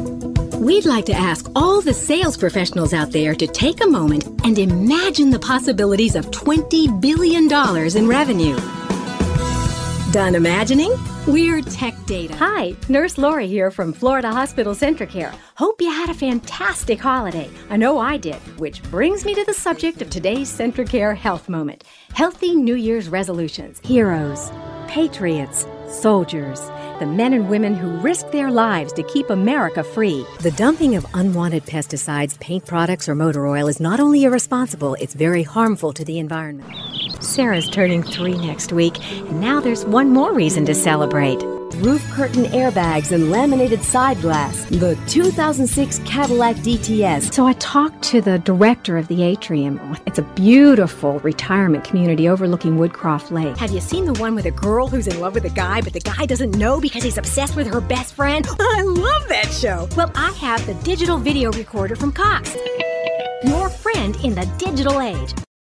We'd like to ask all the sales professionals out there to take a moment and imagine the possibilities of $20 billion in revenue. Done imagining? We're Tech Data. Hi, Nurse Lori here from Florida Hospital Centricare. Hope you had a fantastic holiday. I know I did, which brings me to the subject of today's Centricare Health Moment. Healthy New Year's resolutions. Heroes, patriots, soldiers, the men and women who risk their lives to keep America free. The dumping of unwanted pesticides, paint products, or motor oil is not only irresponsible, it's very harmful to the environment. Sarah's turning 3 next week, and now there's one more reason to celebrate. Roof curtain airbags and laminated side glass. The 2006 Cadillac DTS. So I talked to the director of the Atrium. It's a beautiful retirement community overlooking Woodcroft Lake. Have you seen the one with a girl who's in love with a guy, but the guy doesn't know because he's obsessed with her best friend? I love that show. Well, I have the digital video recorder from Cox. Your friend in the digital age.